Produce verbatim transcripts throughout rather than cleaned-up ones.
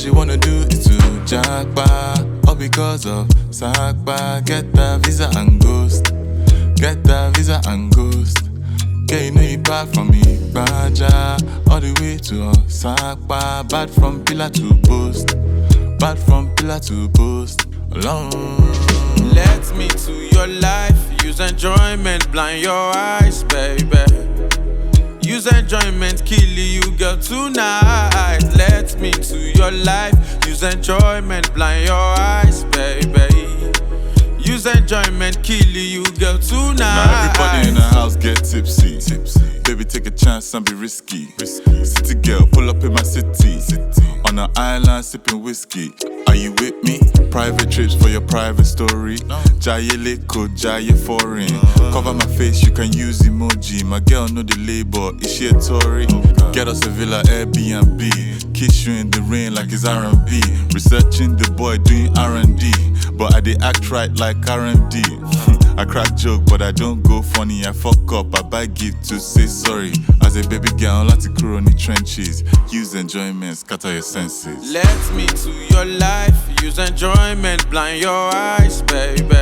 she wanna do is to jackpot. All because of Sakpa. Get that visa and ghost. Get that visa and ghost. Yeah, you know you bad from me, Baja. All the way to Sakpa. Bad from pillar to post. Bad from pillar to post. Alone. Let me to your life. Use enjoyment, blind your eyes, baby. Use enjoyment, kill you, girl, tonight. Let me to your life. Use enjoyment, blind your eyes, baby. Use enjoyment, kill you, girl, tonight. Now everybody in the house get tipsy. tipsy. Baby, take a chance and be risky. risky. City girl, pull up in my city. city. On an island, sipping whiskey. Are you with me? Private trips for your private story. No. Jaye Leko, Jaye foreign. Uh, Cover my face, you can use emoji. My girl know the label, is she a Tory? Okay. Get us a villa, Airbnb. Kiss you in the rain like it's R and B. Researching the boy doing R and D. But I dey act right like R and D. I crack joke, but I don't go funny. I fuck up, I buy gift to say sorry. As a baby girl, let it grow in the trenches. Use enjoyment, scatter your senses. Let me to your life. Use enjoyment, blind your eyes, baby.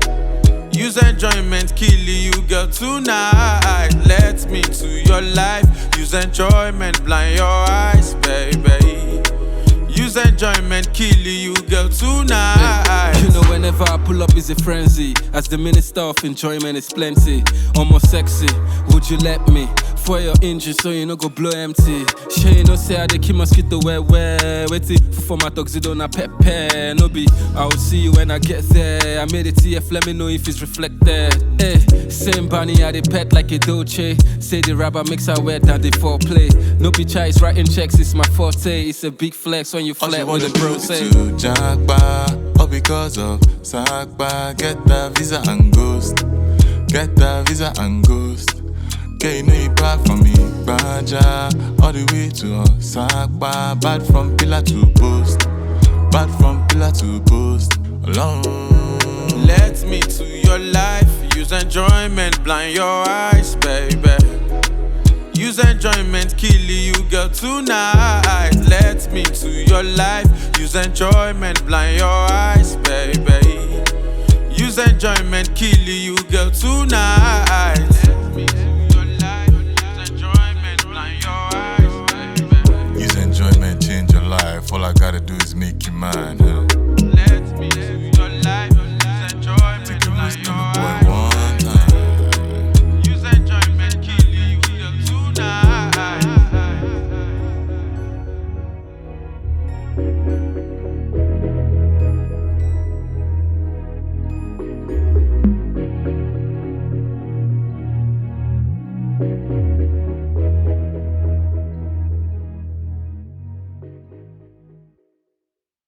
Use enjoyment, kill you, girl, tonight. Let me to your life. Use enjoyment, blind your eyes, baby. Use enjoyment, kill you, girl, tonight. You know, whenever I pull up, it's a frenzy. As the minister of enjoyment is plenty. Almost sexy, would you let me? For your injury, so you no go blow empty. Sure, you know, say I dey keep mosquito where, where. Wait it for my tuxedo na pepe. No be, I will see you when I get there. I made it T F, let me know if it's reflected. Eh, same bunny, I dey pet like a Dolce. Say the rapper makes her wet and they foreplay. No be choice, writing checks, it's my forte. It's a big flex when you flat with a bro say. To jackpot, all because of Sakpa. Get that visa and ghost. Get that visa and ghost. Yeah, you know you bad from me, Baja. All the way to Sakpa. Bad from pillar to post. Bad from pillar to post. Alone. Let me to your life. Use enjoyment, blind your eyes, baby. Use enjoyment, kill you, girl, tonight. Let me to your life. Use enjoyment, blind your eyes, baby. Use enjoyment, kill you, girl, tonight.